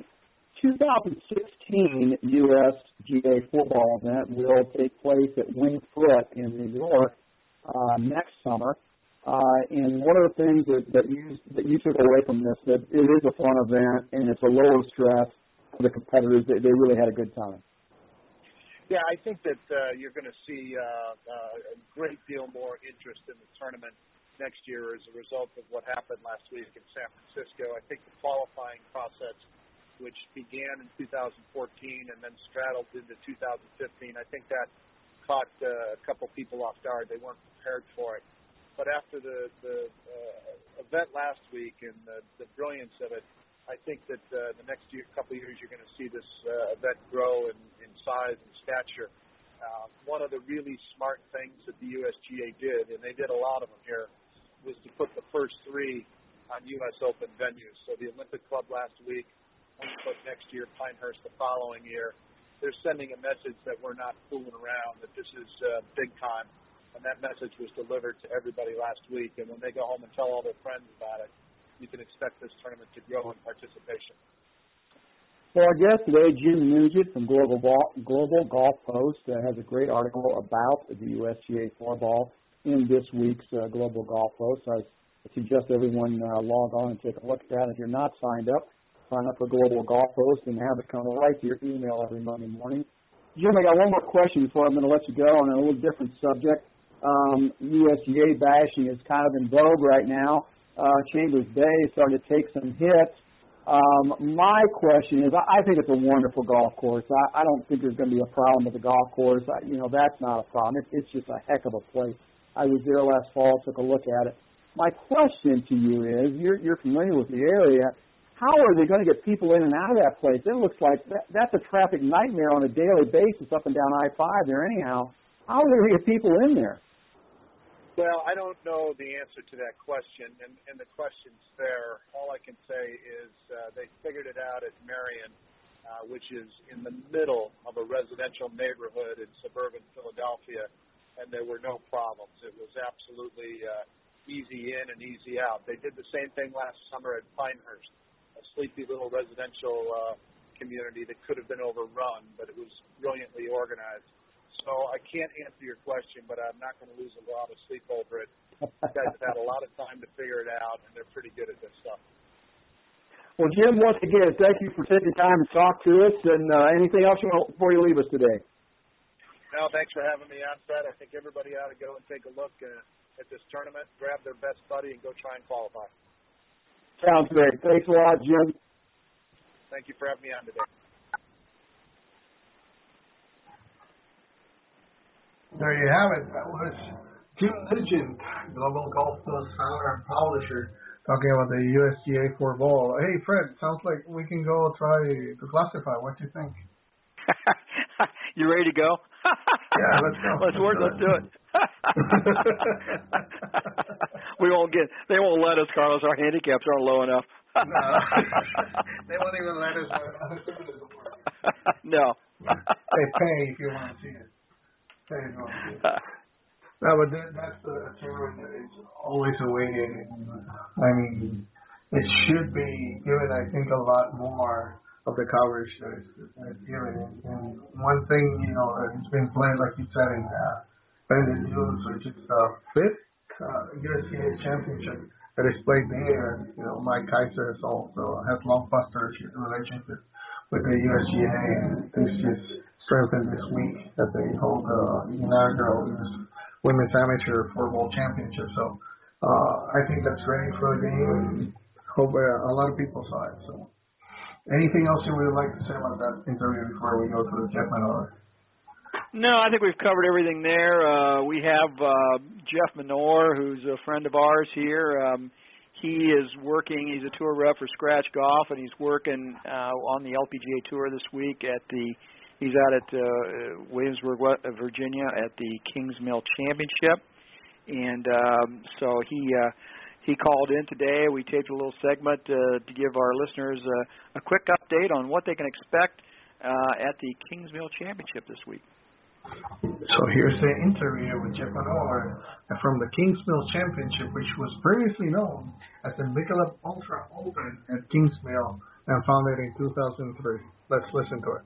2016 USGA football event will take place at Winged Foot in New York next summer. And one of the things that you took away from this, that it is a fun event and it's a lower stress for the competitors. They really had a good time. Yeah, I think that you're going to see a great deal more interest in the tournament next year as a result of what happened last week in San Francisco. I think the qualifying process, which began in 2014 and then straddled into 2015, I think that caught a couple people off guard. They weren't prepared for it. But after the event last week and the brilliance of it, I think that the next couple of years you're going to see this event grow in size and stature. One of the really smart things that the USGA did, and they did a lot of them here, was to put the first 3 on U.S. Open venues. So the Olympic Club last week, Wingfoot next year, Pinehurst the following year. They're sending a message that we're not fooling around, that this is big time. And that message was delivered to everybody last week. And when they go home and tell all their friends about it, you can expect this tournament to grow in participation. Well, our guest today, Jim Nugent from Global Golf Post, has a great article about the USGA floorball in this week's Global Golf Post. I suggest everyone log on and take a look at that. If you're not signed up, sign up for Global Golf Post and have it come right to your email every Monday morning. Jim, I got one more question before I'm going to let you go on a little different subject. USGA bashing is kind of in vogue right now. Chambers Bay is starting to take some hits. My question is, I think it's a wonderful golf course. I don't think there's going to be a problem with the golf course. That's not a problem. It's just a heck of a place. I was there last fall, took a look at it. My question to you is, you're familiar with the area. How are they going to get people in and out of that place? It looks like that's a traffic nightmare on a daily basis up and down I-5 there anyhow. How are they going to get people in there? Well, I don't know the answer to that question, and the question's fair. All I can say is they figured it out at Marion, which is in the middle of a residential neighborhood in suburban Philadelphia, and there were no problems. It was absolutely easy in and easy out. They did the same thing last summer at Pinehurst, a sleepy little residential community that could have been overrun, but it was brilliantly organized. So I can't answer your question, but I'm not going to lose a lot of sleep over it. You guys have had a lot of time to figure it out, and they're pretty good at this stuff. Well, Jim, once again, thank you for taking time to talk to us. And anything else you want before you leave us today? No, thanks for having me on, Fred. I think everybody ought to go and take a look at this tournament, grab their best buddy, and go try and qualify. Sounds great. Thanks a lot, Jim. Thank you for having me on today. There you have it. That was Jim Nugent, Global Golf Plus founder and publisher, talking about the USGA 4-ball. Hey, Fred, sounds like we can go try to classify. What do you think? You ready to go? Yeah, let's go. Let's do it. They won't let us, Carlos. Our handicaps aren't low enough. No. They won't even let us. No. They pay if you want to see it. Pay if you want to see it. No, but that's the tournament that is always awaited. I mean, it should be given, I think, a lot more of the coverage that is given. And one thing, it's been played, like you said, in Bandit Dunes, which is the 5th USGA championship that is played there. Mike Kaiser has also has long relationship with the USGA, and this just strengthened this week that they hold the inaugural Women's Amateur 4-ball championship. So I think that's great for the game, and hope a lot of people saw it. So anything else you would like to say about that interview before we go to the Jeff Menor? No, I think we've covered everything there. We have Jeff Menor, who's a friend of ours here. He is working. He's a tour rep for Scratch Golf, and he's working on the LPGA Tour this week He's out at Williamsburg, Virginia, at the Kings Mill Championship, and so he called in today. We taped a little segment to give our listeners a quick update on what they can expect at the Kings Mill Championship this week. So here's the interview with Jeff Menor from the Kings Mill Championship, which was previously known as the Michelob Ultra Open at Kings Mill and founded in 2003. Let's listen to it.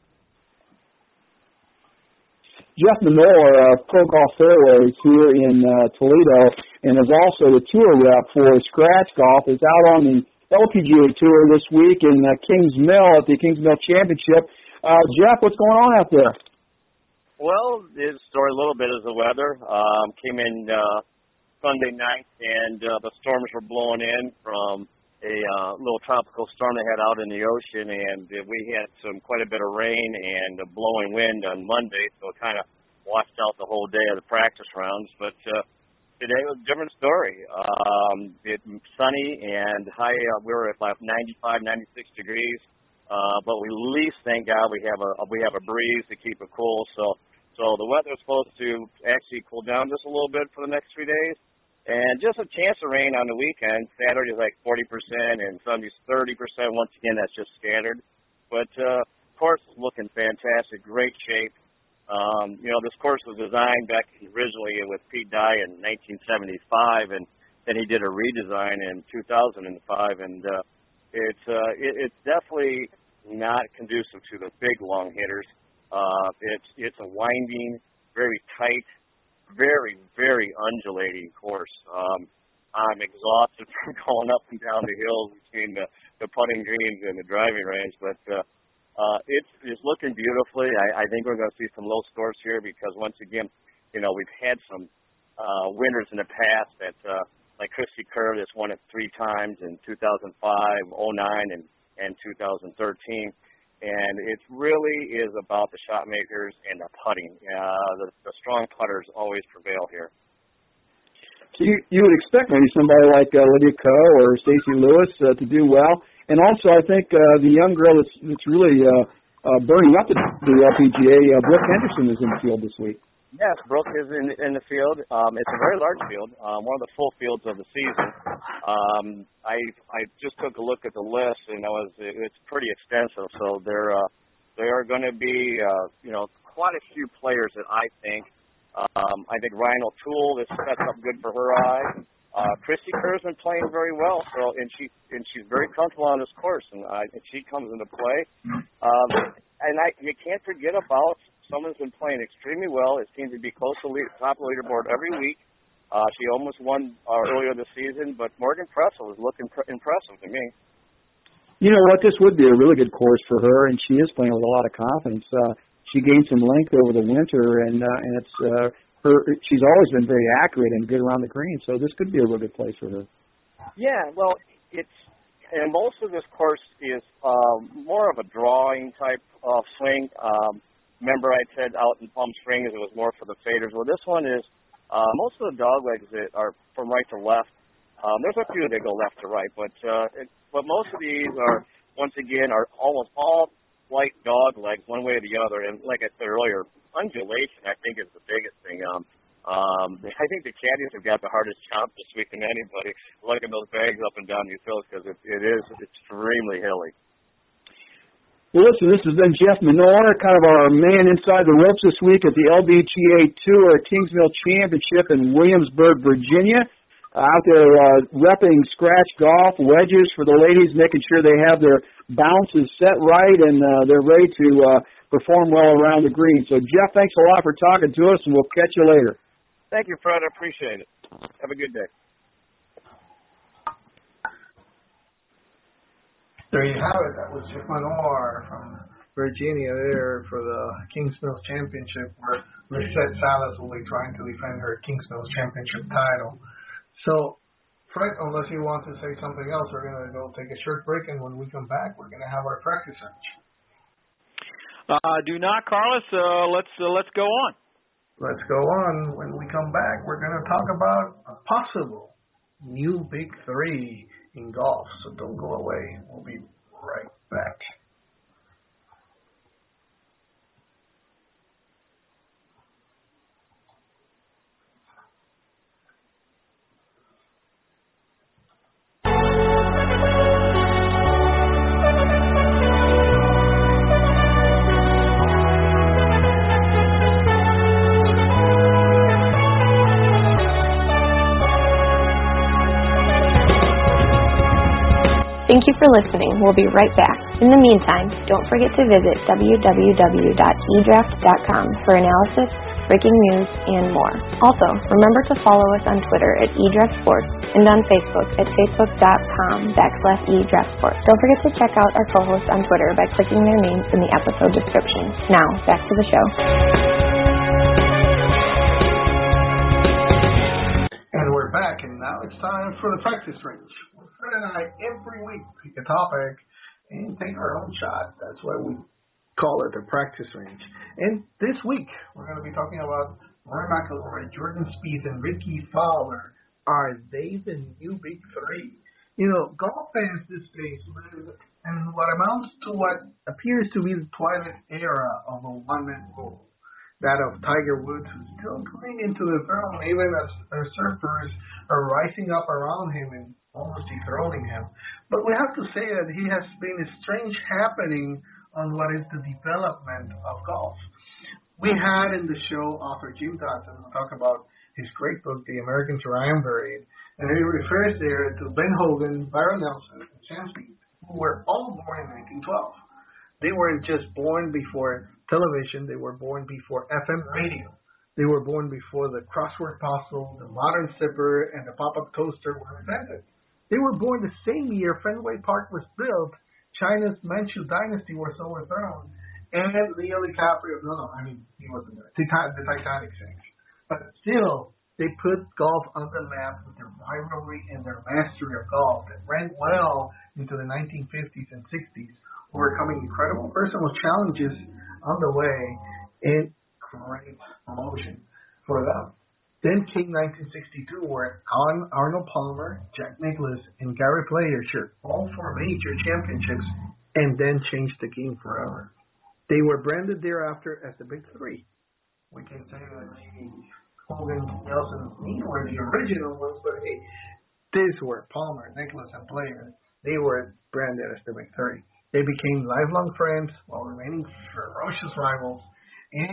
Jeff Menor, Pro Golf Fairways here in Toledo, and is also the tour rep for Scratch Golf, is out on the LPGA Tour this week in Kings Mill at the Kings Mill Championship. Jeff, what's going on out there? Well, the story a little bit is the weather. Came in Sunday night, and the storms were blowing in from a little tropical storm they had out in the ocean, and we had quite a bit of rain and a blowing wind on Monday, so it kind of washed out the whole day of the practice rounds. But today was a different story. It's sunny and high. We were at about 95, 96 degrees. But we at least, thank God, we have a breeze to keep it cool. So the weather is supposed to actually cool down just a little bit for the next 3 days, and just a chance of rain on the weekend. Saturday is like 40%, and Sunday's 30%. Once again, that's just scattered. But course is looking fantastic, great shape. This course was designed back originally with Pete Dye in 1975, and then he did a redesign in 2005, and it's definitely not conducive to the big long hitters. It's a winding, very tight, very, very undulating course. I'm exhausted from going up and down the hills between the putting greens and the driving range, but it's looking beautifully. I think we're going to see some low scores here because, once again, we've had some winners in the past that like Christy Kerr that's won it 3 times in 2005, 09, and 2013. And it really is about the shot makers and the putting. The strong putters always prevail here. You would expect maybe somebody like Lydia Ko or Stacey Lewis to do well. And also, I think the young girl that's really burning up the LPGA, Brooke Henderson, is in the field this week. Yes, Brooke is in the field. It's a very large field, one of the full fields of the season. I just took a look at the list, and it's pretty extensive. So there are going to be quite a few players that I think I think Ryan O'Toole, this sets up good for her eye. Christy Kerr's been playing very well, so and she's very comfortable on this course, and she comes into play. You can't forget about someone's been playing extremely well. It seems to be close to top of the leaderboard every week. She almost won earlier this season, but Morgan Pressel is looking impressive to me. You know what? This would be a really good course for her, and she is playing with a lot of confidence. She gained some length over the winter, and it's she's always been very accurate and good around the green, so this could be a real good place for her. Yeah, well, and most of this course is more of a drawing type of swing. Remember I said out in Palm Springs it was more for the faders. Well, this one is most of the dog legs that are from right to left. There's a few that go left to right, but most of these are, once again, are almost all light dog legs one way or the other. And like I said earlier, undulation I think is the biggest thing. I think the caddies have got the hardest job this week than anybody, lugging those bags up and down these hills because it is extremely hilly. Well, listen, this has been Jeff Menor, kind of our man inside the ropes this week at the LBGA Tour Kingsmill Championship in Williamsburg, Virginia. Out there repping scratch golf, wedges for the ladies, making sure they have their bounces set right and they're ready to perform well around the green. So, Jeff, thanks a lot for talking to us, and we'll catch you later. Thank you, Fred. I appreciate it. Have a good day. There you have it. That was Jeff Menor from Virginia there for the Kings Mills Championship, where Lizette Salas will be trying to defend her Kings Mills Championship title. So, Fred, unless you want to say something else, we're going to go take a short break, and when we come back, we're going to have our practice match. Do not, Carlos. Let's go on. Let's go on. When we come back, we're going to talk about a possible new Big Three in golf. So don't go away. We'll be right back. Thank you for listening. We'll be right back. In the meantime, don't forget to visit www.edraft.com for analysis, breaking news, and more. Also, remember to follow us on Twitter at eDraftSports and on Facebook at facebook.com/eDraftSports. Don't forget to check out our co-hosts on Twitter by clicking their names in the episode description. Now, back to the show. And we're back, and now it's time for the practice range. Fred and I every week pick a topic and take our own shot. That's why we call it the practice range. And this week we're going to be talking about Rory McIlroy, Jordan Spieth, and Ricky Fowler. Are they the new Big Three? You know, golf fans these days live in what amounts to what appears to be the twilight era of a one-man rule. That of Tiger Woods, who's still clinging to the throne, even as surfers are rising up around him and almost dethroning him. But we have to say that he has been a strange happening on what is the development of golf. We had in the show author Jim Dotson talk about his great book, The American Triumvirate, and he refers there to Ben Hogan, Byron Nelson, and Sam Spieth, who were all born in 1912. They weren't just born before television, they were born before FM radio. They were born before the crossword puzzle, the modern zipper, and the pop-up toaster were invented. They were born the same year Fenway Park was built, China's Manchu dynasty was overthrown, and Leo DiCaprio, he wasn't there, the Titanic sinks. But still, they put golf on the map with their rivalry and their mastery of golf that ran well into the 1950s and 60s, overcoming incredible personal challenges on the way and great promotion for them. Then came 1962, where Arnold Palmer, Jack Nicklaus, and Gary Player shared all four major championships and then changed the game forever. They were branded thereafter as the Big Three. We can say that maybe Hogan, Nelson, and Spieth were the original ones, but hey, these were Palmer, Nicklaus, and Player. They were branded as the Big Three. They became lifelong friends while remaining ferocious rivals, and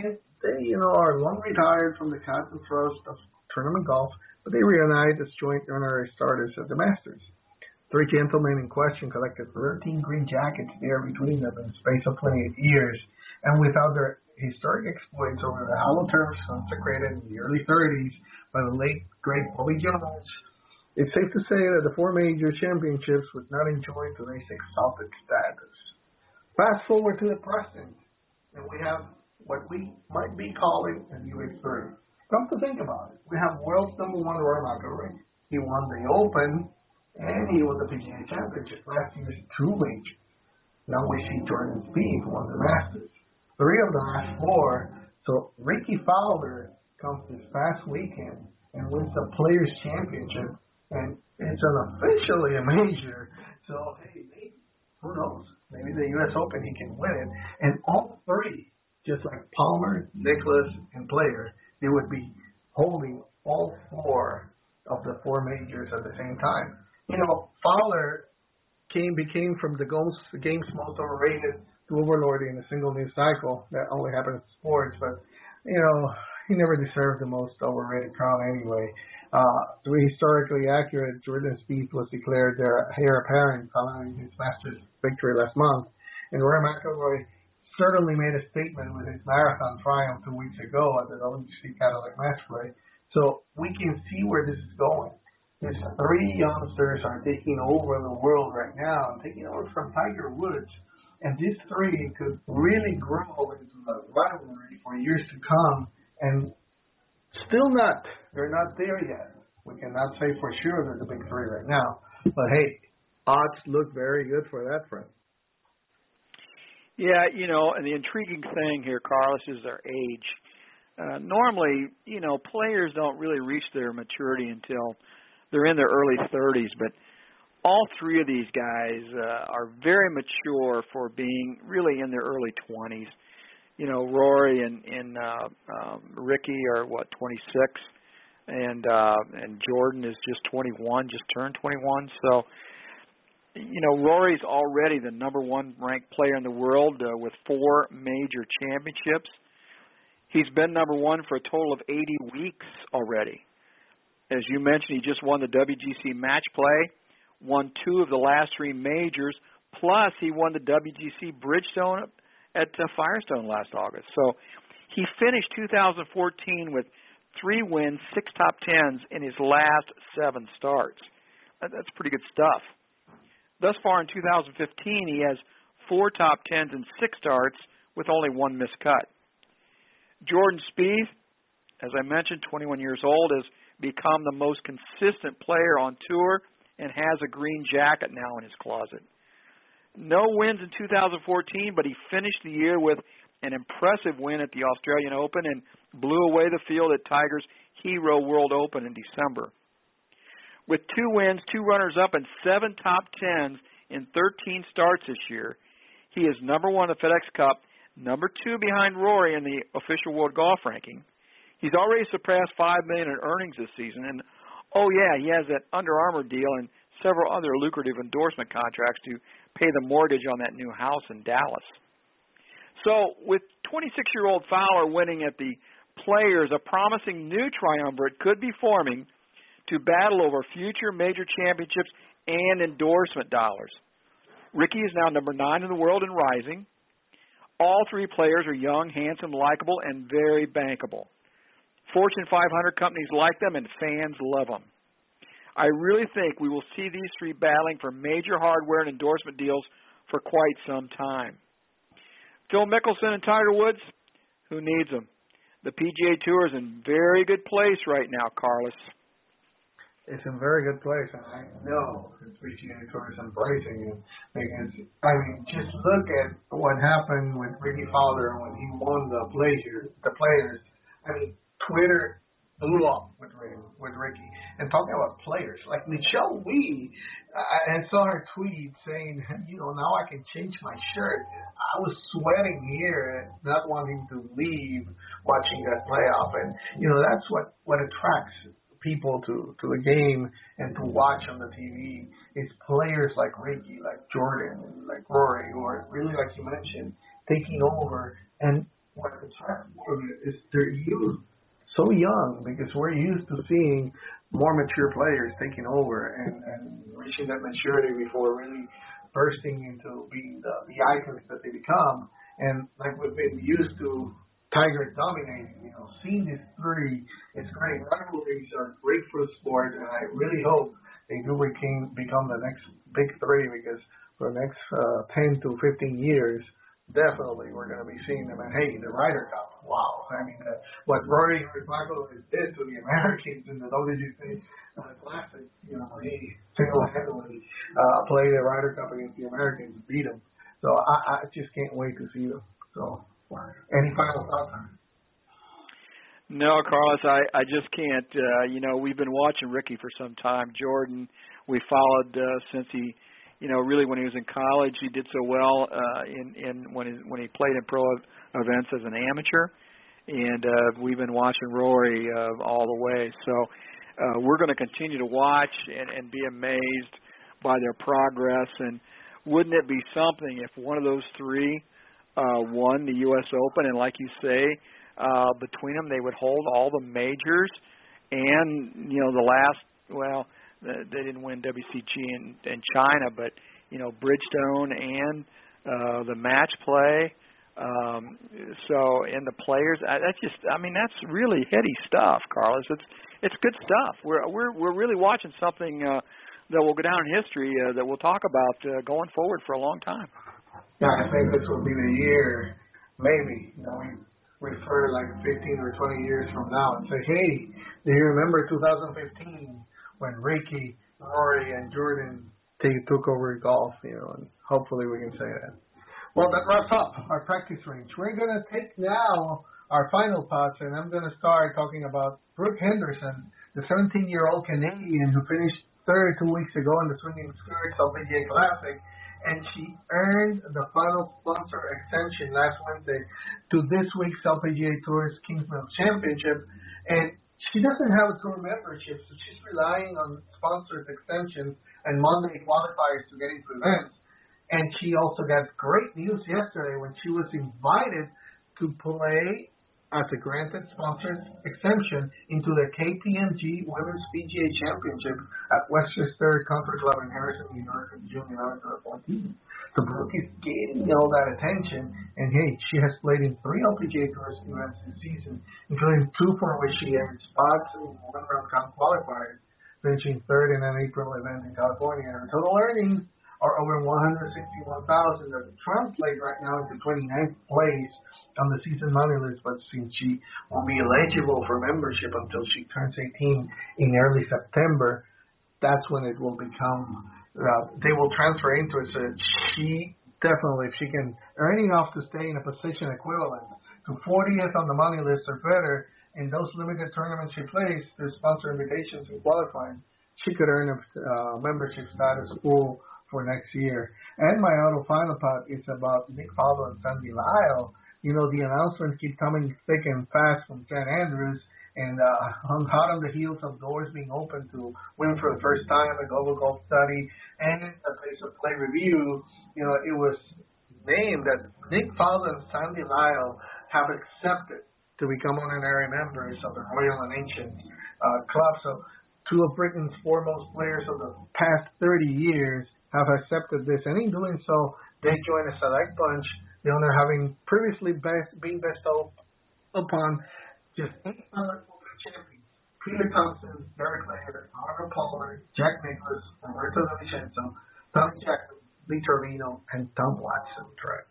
they, are long retired from the cut and thrust of tournament golf, but they reunite as joint honorary starters at the Masters. Three gentlemen in question collected 13 green jackets there between them in the space of 28 years, and without their historic exploits over the hollow turf consecrated in the early 30s by the late, great Bobby Jones, it's safe to say that the four major championships would not enjoy today's exalted status. Fast forward to the present, and we have what we might be calling a new experience. Come to think about it, we have world's number one Rory McIlroy. He won the Open, and he won the PGA Championship last year's two majors. Now we see Jordan Spieth won the Masters. Three of the last four. So Ricky Fowler comes this past weekend and wins the Players Championship, and it's unofficially a major. So hey, maybe, who knows? Maybe the U.S. Open he can win it. And all three, just like Palmer, Nicklaus, and Player, they would be holding all four of the four majors at the same time. Fowler became from the game's most overrated to overlording in a single news cycle. That only happens in sports, but he never deserved the most overrated crown anyway. To be historically accurate, Jordan Spieth was declared their heir apparent following his Masters victory last month, and Rory McIlroy certainly made a statement with his marathon triumph 2 weeks ago at the WGC Cadillac Match Play. So we can see where this is going. These three youngsters are taking over the world right now, and taking over from Tiger Woods. And these three could really grow into a rivalry for years to come. And they're not there yet. We cannot say for sure they're the big three right now. But hey, odds look very good for that front. Yeah, and the intriguing thing here, Carlos, is their age. Normally, players don't really reach their maturity until they're in their early 30s, but all three of these guys are very mature for being really in their early 20s. Rory and Ricky are 26, and Jordan is just 21, just turned 21. So, Rory's already the number one ranked player in the world with 4 major championships. He's been number one for a total of 80 weeks already. As you mentioned, he just won the WGC Match Play, won 2 of the last 3 majors, plus he won the WGC Bridgestone at Firestone last August. So he finished 2014 with 3 wins, 6 top 10s in his last 7 starts. That's pretty good stuff. Thus far in 2015, he has 4 top 10s and 6 starts with only 1 missed cut. Jordan Spieth, as I mentioned, 21 years old, has become the most consistent player on tour and has a green jacket now in his closet. No wins in 2014, but he finished the year with an impressive win at the Australian Open and blew away the field at Tiger's Hero World Open in December. With 2 wins, 2 runners-up, and 7 top 10s in 13 starts this year, he is number 1 in the FedEx Cup, number 2 behind Rory in the official World Golf Ranking. He's already surpassed $5 million in earnings this season, and he has that Under Armour deal and several other lucrative endorsement contracts to pay the mortgage on that new house in Dallas. So with 26-year-old Fowler winning at the Players, a promising new triumvirate could be forming to battle over future major championships and endorsement dollars. Ricky is now number 9 in the world and rising. All 3 players are young, handsome, likable, and very bankable. Fortune 500 companies like them, and fans love them. I really think we will see these 3 battling for major hardware and endorsement deals for quite some time. Phil Mickelson and Tiger Woods, who needs them? The PGA Tour is in very good place right now, Carlos. It's in very good place, and I know the PGA Tour is embracing it. Because, just look at what happened with Ricky Fowler when he won the Players. Twitter blew up with Ricky. And talking about players, like Michelle Wie, I saw her tweet saying, now I can change my shirt. I was sweating here, not wanting to leave watching that playoff. And, that's what attracts people to the game and to watch on the TV is players like Ricky, like Jordan, like Rory, who are really, like you mentioned, taking over. And what the challenge is they're used so young because we're used to seeing more mature players taking over and reaching that maturity before really bursting into being the icons that they become. And like we've been used to Tiger dominating, seeing these three, it's great. Rivalries are great for the sport, and I really hope they do become the next big three because for the next 10 to 15 years, definitely we're going to be seeing them. And hey, the Ryder Cup, wow. I mean, what Rory McIlroy did to the Americans in the WGC Classic, he single-handedly played the Ryder Cup against the Americans, beat them. So I just can't wait to see them. So any final thoughts on it? No, Carlos, I just can't. We've been watching Ricky for some time. Jordan, we followed since he, really when he was in college, he did so well when he played in pro events as an amateur, and we've been watching Rory all the way. So we're going to continue to watch and be amazed by their progress. And wouldn't it be something if one of those three won the U.S. Open, and like you say, between them they would hold all the majors, and they didn't win WCG in China, but Bridgestone and the match play. So in the players, that's really heady stuff, Carlos. It's good stuff. We're really watching something that will go down in history that we'll talk about going forward for a long time. Yeah, I think this will be the year, maybe, we refer like 15 or 20 years from now and say, hey, do you remember 2015 when Ricky, Rory, and Jordan took over golf, and hopefully we can say that. Well, that wraps up our practice range. We're going to take now our final thoughts, and I'm going to start talking about Brooke Henderson, the 17-year-old Canadian who finished third 2 weeks ago in the Swinging Skirts LPGA Classic, and she earned the final sponsor extension last Wednesday to this week's LPGA Tour's Kingsmill Championship. And she doesn't have a tour membership, so she's relying on sponsors extensions and Monday qualifiers to get into events. And she also got great news yesterday when she was invited to play as a granted sponsors exemption into the KPMG Women's PGA Championship at Westchester Country Club in Harrison, New York, on June 11th to the 14th. So Brooke is getting all that attention, and hey, she has played in 3 LPGA Tour events this season, including 2 for which she earned spots in one-round qualifiers, finishing third in an April event in California. Her total earnings are over $161,000 that translate right now into 29th place on the season money list, but since she won't be eligible for membership until she turns 18 in early September, that's when it will become, they will transfer into it. So she definitely, if she can earn enough to stay in a position equivalent to 40th on the money list or better in those limited tournaments she plays, through sponsor invitations and qualifying, she could earn a membership status full for next year. And my auto final thought is about Nick Faldo and Sandy Lyle. The announcements keep coming thick and fast from St. Andrews, and hot on the heels of doors being open to win for the first time a Global Golf Study and a Place of Play review. It was named that Nick Faldo and Sandy Lyle have accepted to become honorary members of the Royal and Ancient Club. So 2 of Britain's foremost players of the past 30 years have accepted this, and in doing so, they join a select bunch, the honor having previously been bestowed upon just 8 other champions: Peter Thompson, Derek Langer, Arnold Palmer, Jack Nicklaus, Roberto De Vicenzo, Tommy Jackson, Lee Trevino, and Tom Watson. Correct.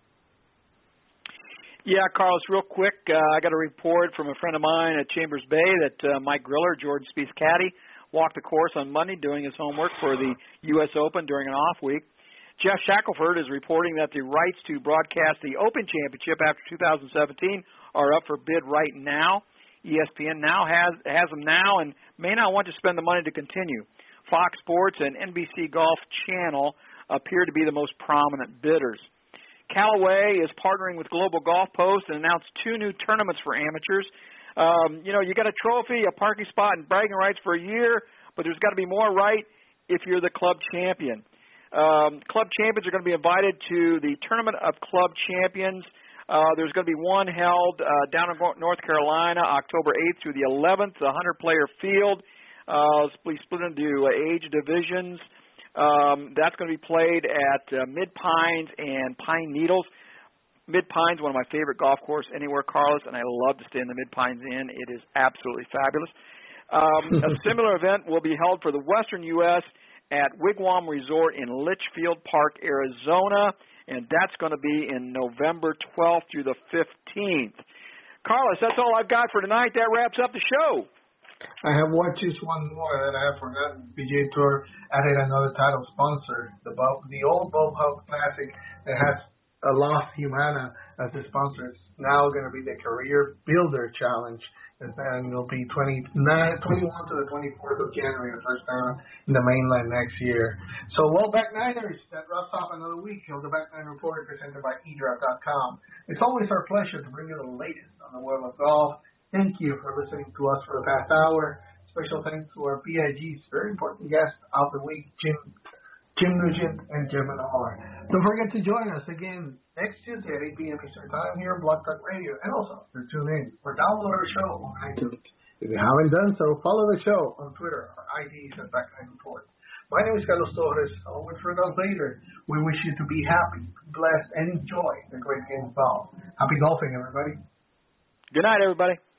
Yeah, Carlos, real quick, I got a report from a friend of mine at Chambers Bay that Mike Griller, Jordan Spieth's caddy, walked the course on Monday doing his homework for the U.S. Open during an off week. Jeff Shackelford is reporting that the rights to broadcast the Open Championship after 2017 are up for bid right now. ESPN now has them now and may not want to spend the money to continue. Fox Sports and NBC Golf Channel appear to be the most prominent bidders. Callaway is partnering with Global Golf Post and announced 2 new tournaments for amateurs. You got a trophy, a parking spot, and bragging rights for a year, but there's got to be more right if you're the club champion. Club champions are going to be invited to the Tournament of Club Champions There's going to be one held down in North Carolina, October 8th through the 11th, a 100-player field. We split into age divisions. That's going to be played at Mid-Pines and Pine Needles. Mid-Pines, one of my favorite golf courses anywhere, Carlos, and I love to stay in the Mid-Pines Inn. It is absolutely fabulous. A similar event will be held for the Western U.S. at Wigwam Resort in Litchfield Park, Arizona, and that's going to be in November 12th through the 15th. Carlos, that's all I've got for tonight. That wraps up the show. I have just one more that I have forgotten. PGA Tour added another title sponsor, the old Bob Hope Classic that has a Lost Humana as the sponsor. It's now going to be the Career Builder Challenge, and it'll be 21 to the 24th of January, the first time in the mainland next year. So, well, Back Niners, that wraps up another week of the Back Nine Report presented by eDraft.com. It's always our pleasure to bring you the latest on the world of golf. Thank you for listening to us for the past hour. Special thanks to our BIG's very important guests of the week, Jim Nugent and Jim Haller. Don't forget to join us again next Tuesday at 8 p.m. Eastern Time here on Blog Talk Radio. And also, to tune in or download our show on iTunes. If you haven't done so, follow the show on Twitter. Our ID is at Back Nine Report. My name is Carlos Torres. Always for those later. We wish you to be happy, blessed, and enjoy the great game of golf. Happy golfing, everybody. Good night, everybody.